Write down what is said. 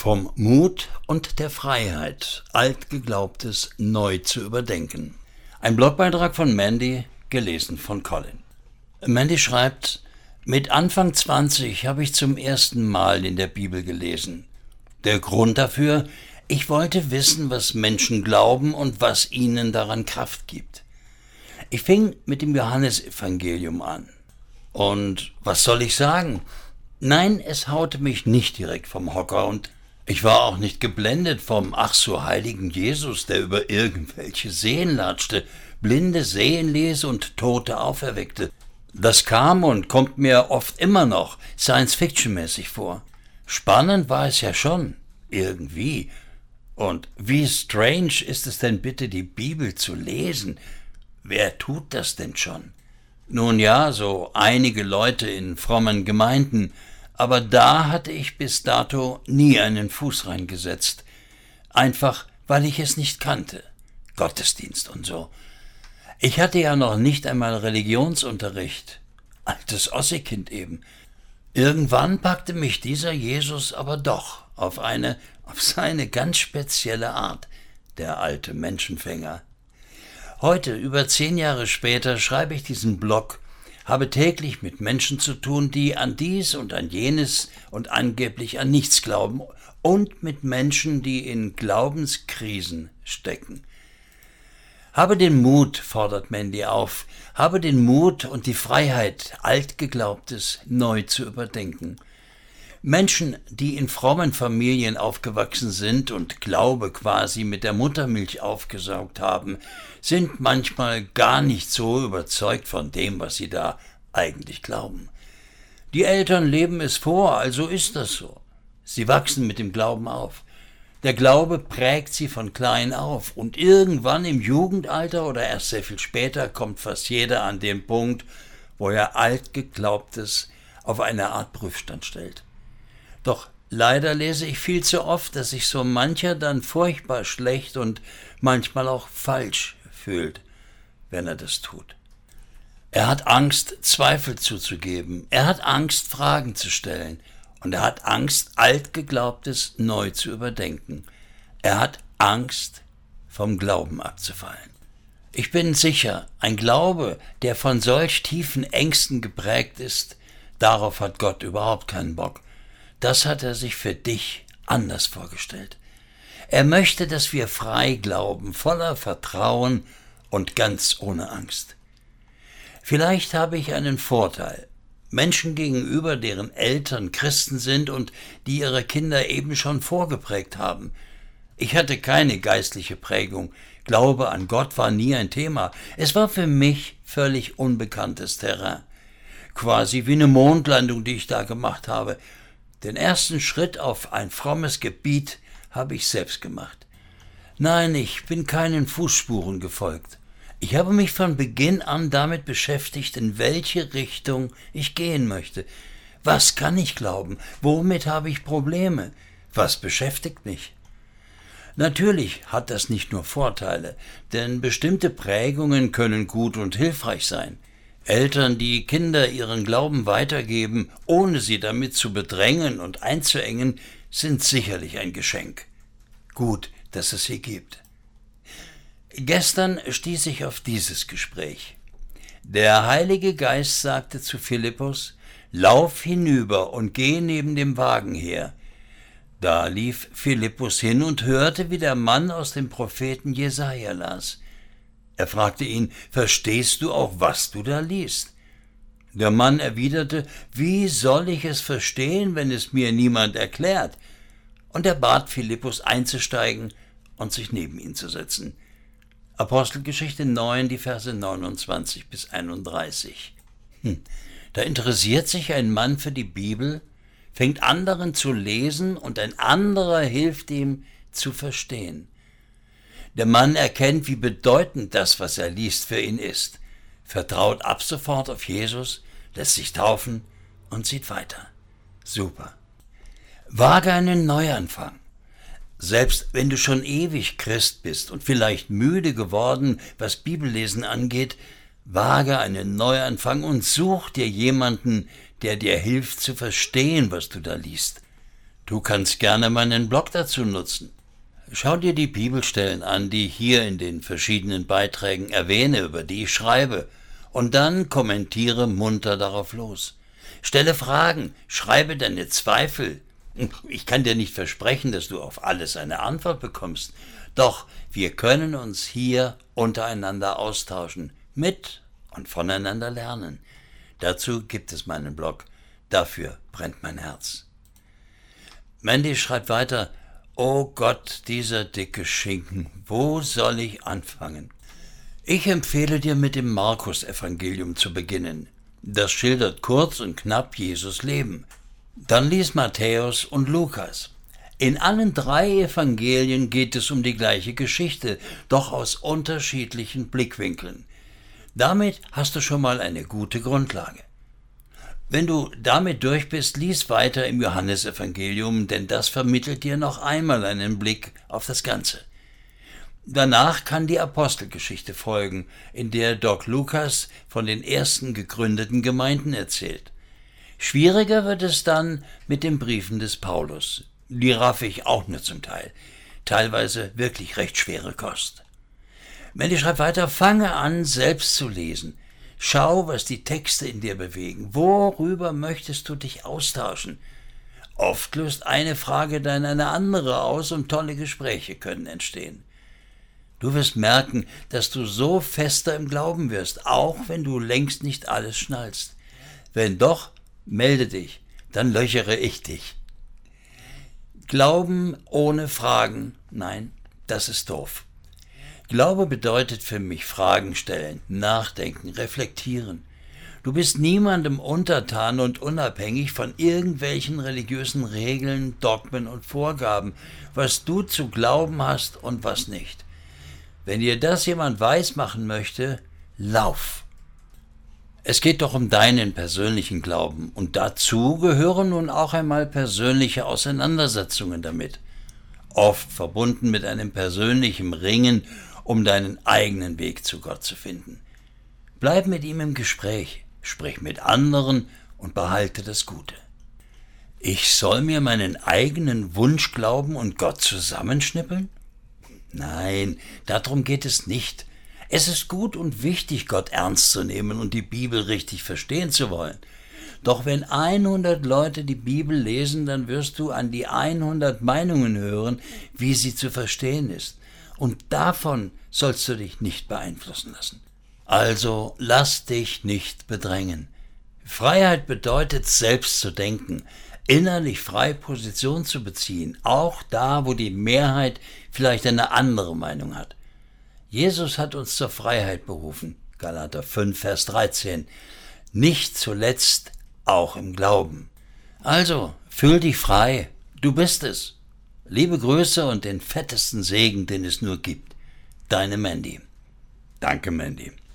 Vom Mut und der Freiheit, Altgeglaubtes neu zu überdenken. Ein Blogbeitrag von Mandy, gelesen von Colin. Mandy schreibt: Mit Anfang 20 habe ich zum ersten Mal in der Bibel gelesen. Der Grund dafür: Ich wollte wissen, was Menschen glauben und was ihnen daran Kraft gibt. Ich fing mit dem Johannesevangelium an. Und was soll ich sagen? Nein, es haute mich nicht direkt vom Hocker und ich war auch nicht geblendet vom ach so heiligen Jesus, der über irgendwelche Seen latschte, Blinde sehen ließ und Tote auferweckte. Das kam und kommt mir oft immer noch Science-Fiction-mäßig vor. Spannend war es ja schon, irgendwie. Und wie strange ist es denn bitte, die Bibel zu lesen? Wer tut das denn schon? Nun ja, so einige Leute in frommen Gemeinden, aber da hatte ich bis dato nie einen Fuß reingesetzt. Einfach, weil ich es nicht kannte. Gottesdienst und so. Ich hatte ja noch nicht einmal Religionsunterricht. Altes Ossi-Kind eben. Irgendwann packte mich dieser Jesus aber doch auf seine ganz spezielle Art, der alte Menschenfänger. Heute, über 10 Jahre später, schreibe ich diesen Blog, habe täglich mit Menschen zu tun, die an dies und an jenes und angeblich an nichts glauben, und mit Menschen, die in Glaubenskrisen stecken. Habe den Mut, fordert Mandy auf, habe den Mut und die Freiheit, Altgeglaubtes neu zu überdenken. Menschen, die in frommen Familien aufgewachsen sind und Glaube quasi mit der Muttermilch aufgesaugt haben, sind manchmal gar nicht so überzeugt von dem, was sie da eigentlich glauben. Die Eltern leben es vor, also ist das so. Sie wachsen mit dem Glauben auf. Der Glaube prägt sie von klein auf und irgendwann im Jugendalter oder erst sehr viel später kommt fast jeder an den Punkt, wo er Altgeglaubtes auf eine Art Prüfstand stellt. Doch leider lese ich viel zu oft, dass sich so mancher dann furchtbar schlecht und manchmal auch falsch fühlt, wenn er das tut. Er hat Angst, Zweifel zuzugeben. Er hat Angst, Fragen zu stellen. Und er hat Angst, Altgeglaubtes neu zu überdenken. Er hat Angst, vom Glauben abzufallen. Ich bin sicher, ein Glaube, der von solch tiefen Ängsten geprägt ist, darauf hat Gott überhaupt keinen Bock. Das hat er sich für dich anders vorgestellt. Er möchte, dass wir frei glauben, voller Vertrauen und ganz ohne Angst. Vielleicht habe ich einen Vorteil. Menschen gegenüber, deren Eltern Christen sind und die ihre Kinder eben schon vorgeprägt haben. Ich hatte keine geistliche Prägung. Glaube an Gott war nie ein Thema. Es war für mich völlig unbekanntes Terrain. Quasi wie eine Mondlandung, die ich da gemacht habe. Den ersten Schritt auf ein frommes Gebiet habe ich selbst gemacht. Nein, ich bin keinen Fußspuren gefolgt. Ich habe mich von Beginn an damit beschäftigt, in welche Richtung ich gehen möchte. Was kann ich glauben? Womit habe ich Probleme? Was beschäftigt mich? Natürlich hat das nicht nur Vorteile, denn bestimmte Prägungen können gut und hilfreich sein. Eltern, die Kinder ihren Glauben weitergeben, ohne sie damit zu bedrängen und einzuengen, sind sicherlich ein Geschenk. Gut, dass es sie gibt. Gestern stieß ich auf dieses Gespräch. Der Heilige Geist sagte zu Philippus: Lauf hinüber und geh neben dem Wagen her. Da lief Philippus hin und hörte, wie der Mann aus dem Propheten Jesaja las. Er fragte ihn: Verstehst du auch, was du da liest? Der Mann erwiderte: Wie soll ich es verstehen, wenn es mir niemand erklärt? Und er bat Philippus einzusteigen und sich neben ihn zu setzen. Apostelgeschichte 9, die Verse 29 bis 31. Da interessiert sich ein Mann für die Bibel, fängt anderen zu lesen und ein anderer hilft ihm zu verstehen. Der Mann erkennt, wie bedeutend das, was er liest, für ihn ist, vertraut ab sofort auf Jesus, lässt sich taufen und zieht weiter. Super. Wage einen Neuanfang. Selbst wenn du schon ewig Christ bist und vielleicht müde geworden, was Bibellesen angeht, wage einen Neuanfang und such dir jemanden, der dir hilft zu verstehen, was du da liest. Du kannst gerne meinen Blog dazu nutzen. Schau dir die Bibelstellen an, die ich hier in den verschiedenen Beiträgen erwähne, über die ich schreibe, und dann kommentiere munter darauf los. Stelle Fragen, schreibe deine Zweifel. Ich kann dir nicht versprechen, dass du auf alles eine Antwort bekommst, doch wir können uns hier untereinander austauschen, mit und voneinander lernen. Dazu gibt es meinen Blog. Dafür brennt mein Herz. Mandy schreibt weiter: Oh Gott, dieser dicke Schinken, wo soll ich anfangen? Ich empfehle dir, mit dem Markus-Evangelium zu beginnen. Das schildert kurz und knapp Jesus Leben. Dann lies Matthäus und Lukas. In allen 3 Evangelien geht es um die gleiche Geschichte, doch aus unterschiedlichen Blickwinkeln. Damit hast du schon mal eine gute Grundlage. Wenn du damit durch bist, lies weiter im Johannesevangelium, denn das vermittelt dir noch einmal einen Blick auf das Ganze. Danach kann die Apostelgeschichte folgen, in der Doc Lukas von den ersten gegründeten Gemeinden erzählt. Schwieriger wird es dann mit den Briefen des Paulus. Die raffe ich auch nur zum Teil. Teilweise wirklich recht schwere Kost. Mandy schreibt weiter: Fange an, selbst zu lesen. Schau, was die Texte in dir bewegen. Worüber möchtest du dich austauschen? Oft löst eine Frage dann eine andere aus und tolle Gespräche können entstehen. Du wirst merken, dass du so fester im Glauben wirst, auch wenn du längst nicht alles schnallst. Wenn doch, melde dich, dann löchere ich dich. Glauben ohne Fragen, nein, das ist doof. Glaube bedeutet für mich Fragen stellen, nachdenken, reflektieren. Du bist niemandem untertan und unabhängig von irgendwelchen religiösen Regeln, Dogmen und Vorgaben, was du zu glauben hast und was nicht. Wenn dir das jemand weismachen möchte, lauf. Es geht doch um deinen persönlichen Glauben und dazu gehören nun auch einmal persönliche Auseinandersetzungen damit, oft verbunden mit einem persönlichen Ringen, um deinen eigenen Weg zu Gott zu finden. Bleib mit ihm im Gespräch, sprich mit anderen und behalte das Gute. Ich soll mir meinen eigenen Wunschglauben und Gott zusammenschnippeln? Nein, darum geht es nicht. Es ist gut und wichtig, Gott ernst zu nehmen und die Bibel richtig verstehen zu wollen. Doch wenn 100 Leute die Bibel lesen, dann wirst du an die 100 Meinungen hören, wie sie zu verstehen ist. Und davon sollst du dich nicht beeinflussen lassen. Also lass dich nicht bedrängen. Freiheit bedeutet, selbst zu denken, innerlich frei Position zu beziehen, auch da, wo die Mehrheit vielleicht eine andere Meinung hat. Jesus hat uns zur Freiheit berufen, Galater 5, Vers 13, nicht zuletzt auch im Glauben. Also, fühl dich frei, du bist es. Liebe Grüße und den fettesten Segen, den es nur gibt. Deine Mandy. Danke, Mandy.